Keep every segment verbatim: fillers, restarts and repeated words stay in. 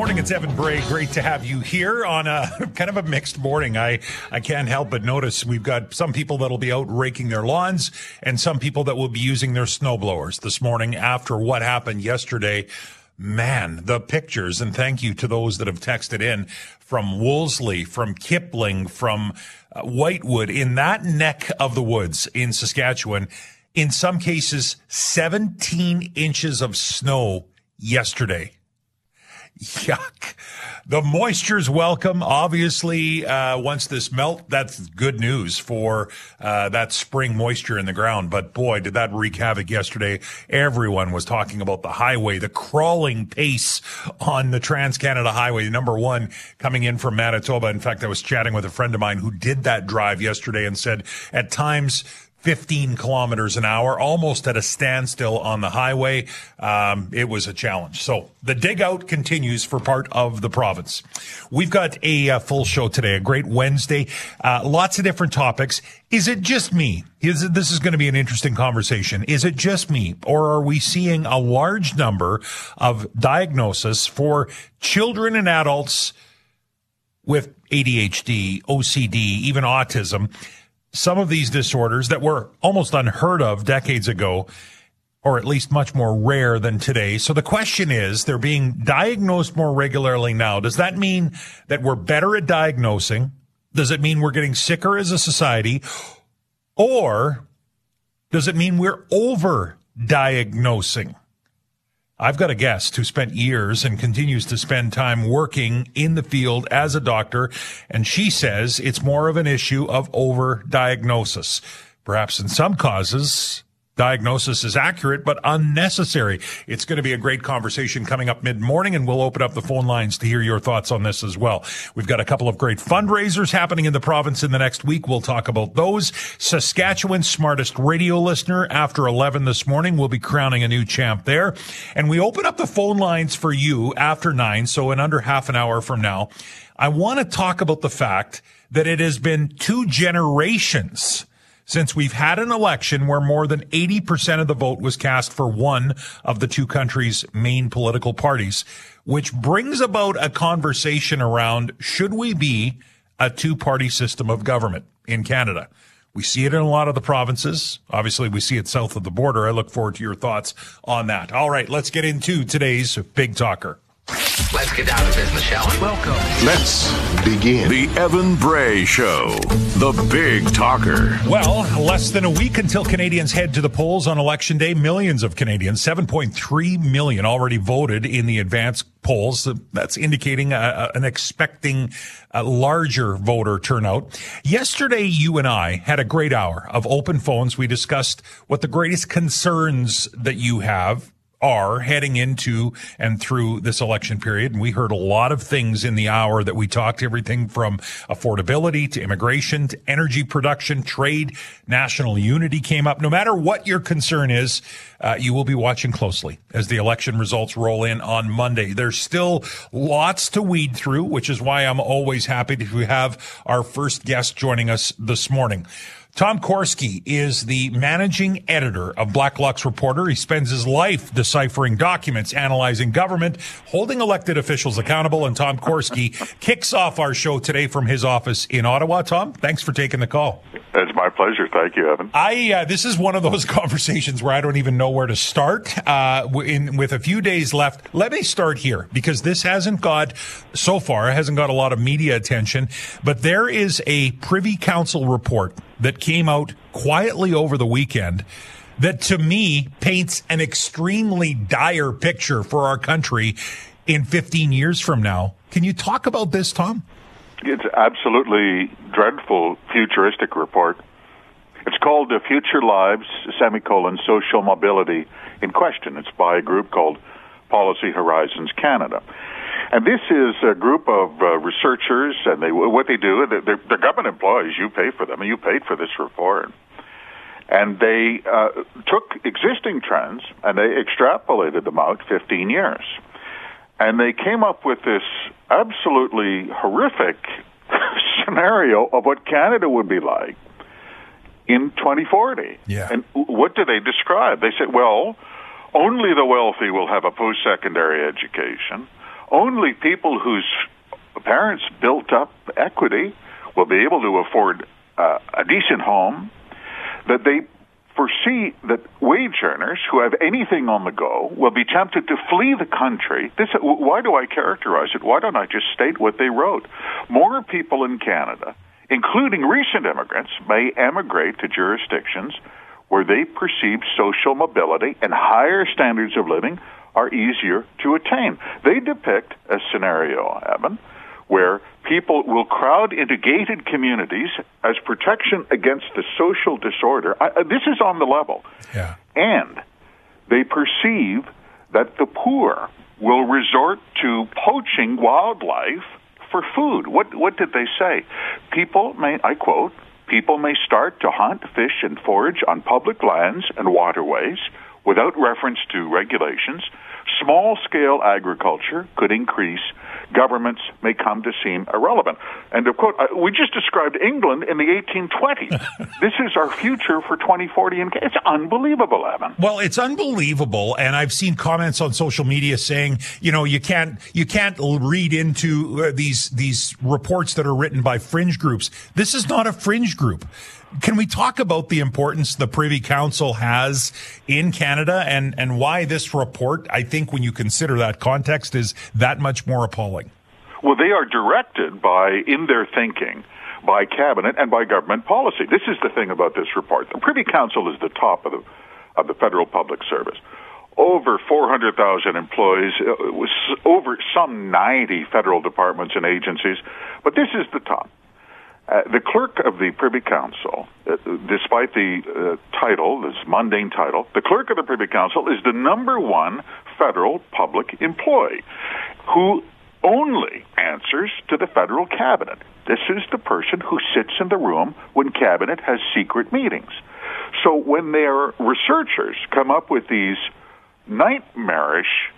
morning, it's Evan Bray. Great to have you here on a kind of a mixed morning. I, I can't help but notice we've got some people that'll be out raking their lawns and some people that will be using their snowblowers this morning after what happened yesterday. Man, the pictures, and thank you to those that have texted in from Wolseley, from Kipling, from uh, Whitewood, in that neck of the woods in Saskatchewan. In some cases, seventeen inches of snow yesterday. Yuck. The moisture's welcome. Obviously, uh, once this melt, that's good news for uh, that spring moisture in the ground. But boy, did that wreak havoc yesterday. Everyone was talking about the highway, the crawling pace on the Trans-Canada Highway, number one, coming in from Manitoba. In fact, I was chatting with a friend of mine who did that drive yesterday and said at times fifteen kilometers an hour, almost at a standstill on the highway. Um, it was a challenge. So the dig out continues for part of the province. We've got a uh, full show today, a great Wednesday, uh, lots of different topics. Is it just me? Is it, this is going to be an interesting conversation. Is it just me, or are we seeing a large number of diagnoses for children and adults with A D H D, O C D, even autism? Some of these disorders that were almost unheard of decades ago, or at least much more rare than today. So the question is, they're being diagnosed more regularly now. Does that mean that we're better at diagnosing? Does it mean we're getting sicker as a society? Or does it mean we're over-diagnosing? I've got a guest who spent years and continues to spend time working in the field as a doctor, and she says it's more of an issue of over-diagnosis. Perhaps in some causes, diagnosis is accurate, but unnecessary. It's going to be a great conversation coming up mid-morning, and we'll open up the phone lines to hear your thoughts on this as well. We've got a couple of great fundraisers happening in the province in the next week. We'll talk about those. Saskatchewan's smartest radio listener after eleven this morning. We'll be crowning a new champ there. And we open up the phone lines for you after nine, so in under half an hour from now. I want to talk about the fact that it has been two generations since we've had an election where more than eighty percent of the vote was cast for one of the two countries' main political parties, which brings about a conversation around, should we be a two-party system of government in Canada? We see it in a lot of the provinces. Obviously, we see it south of the border. I look forward to your thoughts on that. All right, let's get into today's Big Talker. Let's get down to business, shall we? Welcome. Let's begin. The Evan Bray Show, the Big Talker. Well, less than a week until Canadians head to the polls on Election Day. Millions of Canadians, seven point three million, already voted in the advance polls. That's indicating a, an expecting a larger voter turnout. Yesterday, you and I had a great hour of open phones. We discussed what the greatest concerns that you have are heading into and through this election period. And we heard a lot of things in the hour that we talked, everything from affordability to immigration to energy production, trade, national unity came up. No matter what your concern is, uh, you will be watching closely as the election results roll in on Monday. There's still lots to weed through, which is why I'm always happy to have our first guest joining us this morning. Tom Korski is the managing editor of Blacklock's Reporter. He spends his life deciphering documents, analyzing government, holding elected officials accountable, and Tom Korski kicks off our show today from his office in Ottawa. Tom, thanks for taking the call. It's my pleasure. Thank you, Evan. I uh, this is one of those conversations where I don't even know where to start. Uh, in, with a few days left, let me start here, because this hasn't got, so far, it hasn't got a lot of media attention, but there is a Privy Council report that came out quietly over the weekend that, to me, paints an extremely dire picture for our country in fifteen years from now. Can you talk about this, Tom? It's absolutely dreadful futuristic report. It's called The Future Lives, semicolon, Social Mobility in Question. It's by a group called Policy Horizons Canada. And this is a group of uh, researchers, and they what they do, they're, they're government employees. You pay for them, and you paid for this report. And they uh, took existing trends, and they extrapolated them out fifteen years. And they came up with this absolutely horrific scenario of what Canada would be like in twenty forty. Yeah. And what do they describe? They said, well, only the wealthy will have a post-secondary education. Only people whose parents built up equity will be able to afford uh, a decent home, that they foresee that wage earners who have anything on the go will be tempted to flee the country. This, why do I characterize it? Why don't I just state what they wrote? More people in Canada, including recent immigrants, may emigrate to jurisdictions where they perceive social mobility and higher standards of living are easier to attain. They depict a scenario, Evan, where people will crowd into gated communities as protection against the social disorder. I, this is on the level. Yeah. And they perceive that the poor will resort to poaching wildlife for food. What, what did they say? People may, I quote, people may start to hunt, fish, and forage on public lands and waterways without reference to regulations. Small-scale agriculture could increase. Governments may come to seem irrelevant. And, of course, we just described England in the eighteen twenties. This is our future for twenty forty. And it's unbelievable, Evan. Well, it's unbelievable. And I've seen comments on social media saying, you know, you can't you can't read into uh, these these reports that are written by fringe groups. This is not a fringe group. Can we talk about the importance the Privy Council has in Canada and, and why this report, I think when you consider that context, is that much more appalling? Well, they are directed by, in their thinking, by cabinet and by government policy. This is the thing about this report. The Privy Council is the top of the, of the federal public service. Over four hundred thousand employees, uh, was over some ninety federal departments and agencies, but this is the top. Uh, the clerk of the Privy Council, uh, despite the uh, title, this mundane title, the clerk of the Privy Council is the number one federal public employee who only answers to the federal cabinet. This is the person who sits in the room when cabinet has secret meetings. So when their researchers come up with these nightmarish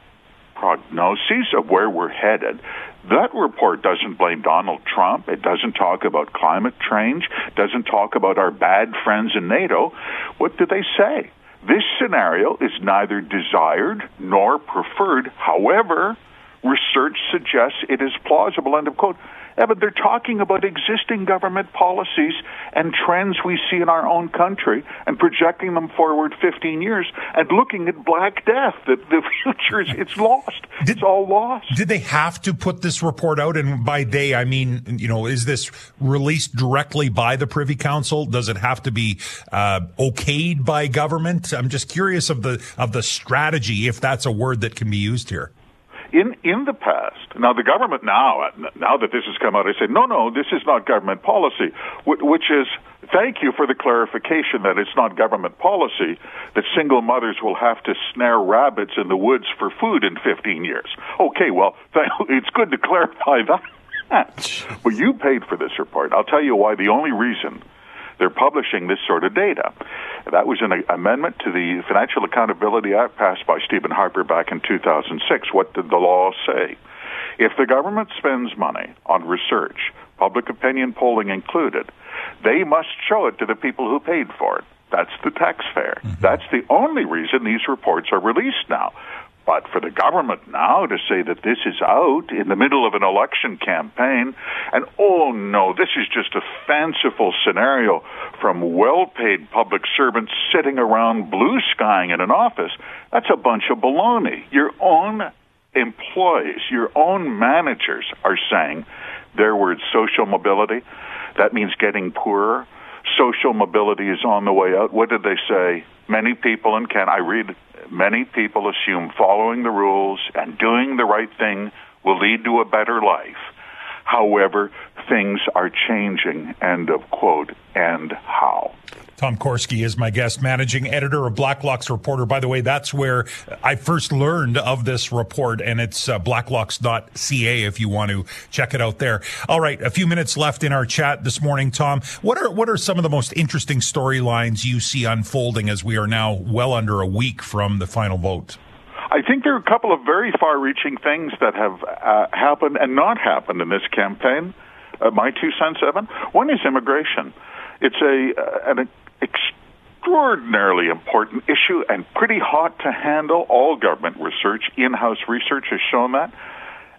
prognoses of where we're headed, that report doesn't blame Donald Trump. It doesn't talk about climate change. Doesn't talk about our bad friends in NATO. What do they say? This scenario is neither desired nor preferred. However, research suggests it is plausible. End of quote. Evan, they're talking about existing government policies and trends we see in our own country and projecting them forward fifteen years and looking at Black Death. The, the future is it's lost. Did, it's all lost. Did they have to put this report out? And by they, I mean, you know, is this released directly by the Privy Council? Does it have to be uh, okayed by government? I'm just curious of the of the strategy, if that's a word that can be used here. In in the past, now the government now, now that this has come out, I say, no, no, this is not government policy, which is, thank you for the clarification that it's not government policy, that single mothers will have to snare rabbits in the woods for food in fifteen years. Okay, well, it's good to clarify that. But you paid for this report. I'll tell you why. The only reason they're publishing this sort of data. That was an amendment to the Financial Accountability Act passed by Stephen Harper back in two thousand six. What did the law say? If the government spends money on research, public opinion polling included, they must show it to the people who paid for it. That's the taxpayer. Mm-hmm. That's the only reason these reports are released now. But for the government now to say that this is out in the middle of an election campaign, and oh no, this is just a fanciful scenario from well-paid public servants sitting around blue skying in an office, that's a bunch of baloney. Your own employees, your own managers are saying their word social mobility. That means getting poorer. Social mobility is on the way out. What did they say? Many people in Canada, I read, many people assume following the rules and doing the right thing will lead to a better life. However, things are changing, end of quote, and how. Tom Korski is my guest, managing editor of Blacklock's Reporter. By the way, that's where I first learned of this report, and it's uh, blacklocks dot c a if you want to check it out there. All right, a few minutes left in our chat this morning, Tom. What are what are some of the most interesting storylines you see unfolding as we are now well under a week from the final vote? I think there are a couple of very far-reaching things that have uh, happened and not happened in this campaign. Uh, my two cents, Evan. One is immigration. It's a uh, an extraordinarily important issue and pretty hot to handle. All government research, in-house research has shown that.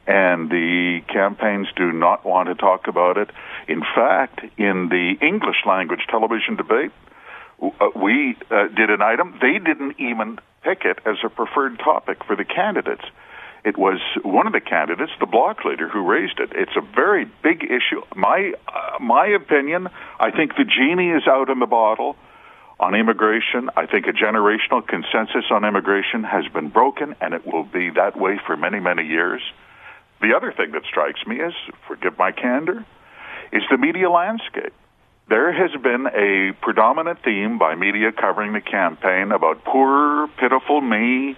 and the campaigns do not want to talk about it. In fact, in the English language television debate, uh, we uh, did an item. They didn't even pick it as a preferred topic for the candidates. It was one of the candidates, the Bloc leader, who raised it. It's a very big issue. My uh, my opinion, I think the genie is out in the bottle on immigration. I think a generational consensus on immigration has been broken, and it will be that way for many, many years. The other thing that strikes me is, forgive my candor, is the media landscape. There has been a predominant theme by media covering the campaign about poor, pitiful me.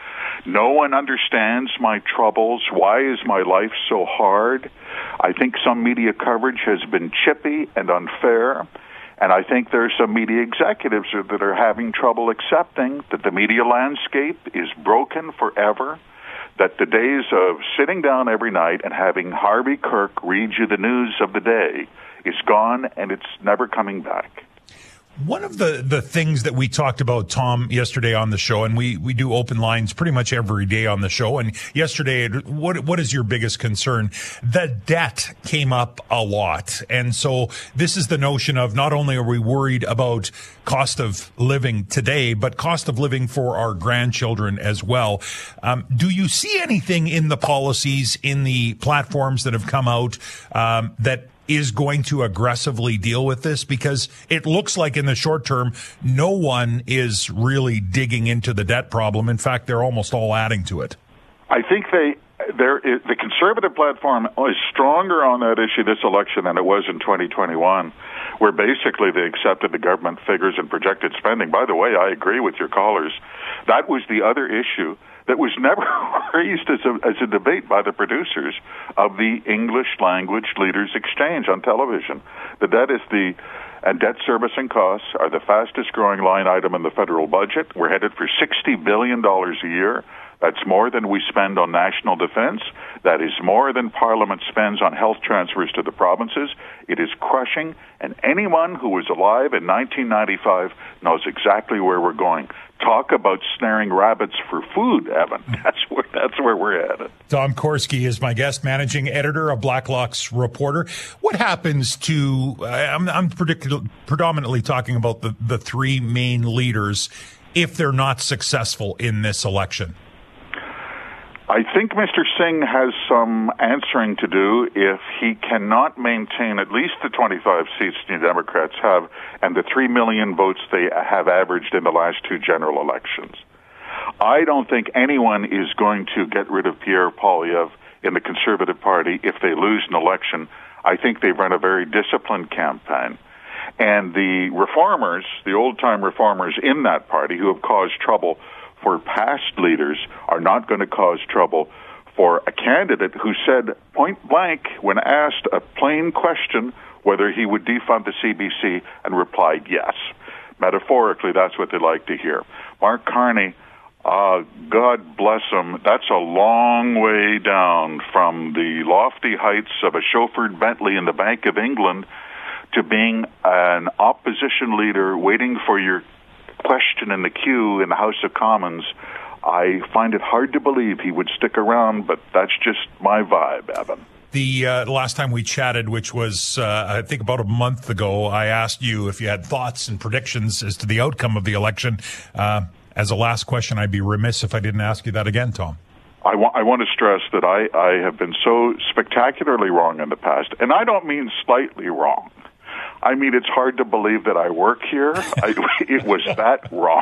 No one understands my troubles. Why is my life so hard? I think some media coverage has been chippy and unfair, and I think there are some media executives that are having trouble accepting that the media landscape is broken forever, that the days of sitting down every night and having Harvey Kirk read you the news of the day is gone, and it's never coming back. One of the, the things that we talked about, Tom, yesterday on the show, and we, we do open lines pretty much every day on the show, and yesterday, what what is your biggest concern? The debt came up a lot, and so this is the notion of not only are we worried about cost of living today, but cost of living for our grandchildren as well. Um, do you see anything in the policies, in the platforms that have come out um, that is going to aggressively deal with this? Because it looks like in the short term, no one is really digging into the debt problem. In fact, they're almost all adding to it. I think they, there is, the Conservative platform is stronger on that issue this election than it was in twenty twenty-one, where basically they accepted the government figures and projected spending. By the way, I agree with your callers. That was the other issue that was never raised as a, as a debate by the producers of the English Language Leaders Exchange on television. The debt is the, and debt servicing costs are the fastest growing line item in the federal budget. We're headed for sixty billion dollars a year. That's more than we spend on national defense. That is more than Parliament spends on health transfers to the provinces. It is crushing, and anyone who was alive in nineteen ninety-five knows exactly where we're going. Talk about snaring rabbits for food, Evan. That's where that's where we're headed. Tom Korski is my guest, managing editor of Blacklock's Reporter. What happens to, uh, I'm, I'm predict- predominantly talking about the, the three main leaders if they're not successful in this election? I think Mister Singh has some answering to do if he cannot maintain at least the twenty-five seats the Democrats have and the three million votes they have averaged in the last two general elections. I don't think anyone is going to get rid of Pierre Poilievre in the Conservative Party if they lose an election. I think they've run a very disciplined campaign. And the reformers, the old-time reformers in that party who have caused trouble for past leaders, are not going to cause trouble for a candidate who said point blank when asked a plain question whether he would defund the C B C and replied yes. Metaphorically, that's what they like to hear. Mark Carney, uh, God bless him, that's a long way down from the lofty heights of a chauffeured Bentley in the Bank of England to being an opposition leader waiting for your question in the queue in the House of Commons. I find it hard to believe he would stick around, but that's just my vibe, Evan. The uh, last time we chatted, which was, uh, I think, about a month ago, I asked you if you had thoughts and predictions as to the outcome of the election. Uh, as a last question, I'd be remiss if I didn't ask you that again, Tom. I, wa- I want to stress that I, I have been so spectacularly wrong in the past, and I don't mean slightly wrong. I mean, it's hard to believe that I work here. I, it was that wrong.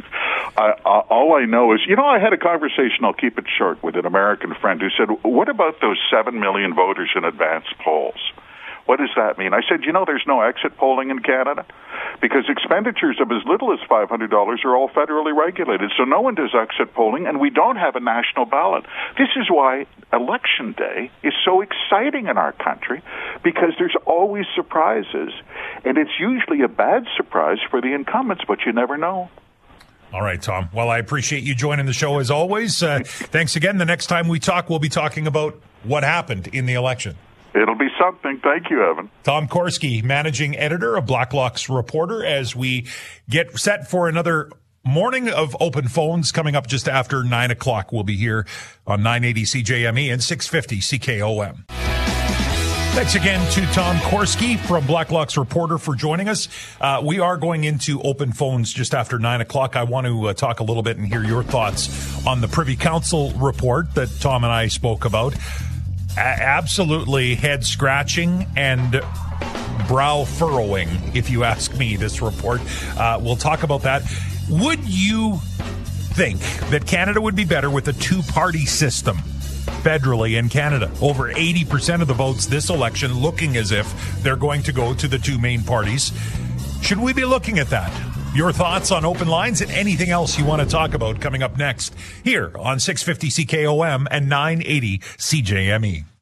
I, uh, all I know is, you know, I had a conversation, I'll keep it short, with an American friend who said, what about those seven million voters in advance polls? What does that mean? I said, you know, there's no exit polling in Canada because expenditures of as little as five hundred dollars are all federally regulated. So no one does exit polling, and we don't have a national ballot. This is why Election Day is so exciting in our country, because there's always surprises, and it's usually a bad surprise for the incumbents, but you never know. All right, Tom. Well, I appreciate you joining the show as always. Uh, thanks again. The next time we talk, we'll be talking about what happened in the election. It'll be something. Thank you, Evan. Tom Korski, managing editor of Blacklock's Reporter, as we get set for another morning of open phones coming up just after nine o'clock. We'll be here on nine eighty C J M E and six fifty C K O M. Thanks again to Tom Korski from Blacklock's Reporter for joining us. Uh, we are going into open phones just after nine o'clock. I want to uh, talk a little bit and hear your thoughts on the Privy Council report that Tom and I spoke about. A- absolutely head scratching and brow furrowing, if you ask me, this report. Uh, we'll talk about that. Would you think that Canada would be better with a two-party system federally in Canada? Over eighty percent of the votes this election looking as if they're going to go to the two main parties. Should we be looking at that? Your thoughts on open lines and anything else you want to talk about coming up next here on six fifty C K O M and nine eighty C J M E.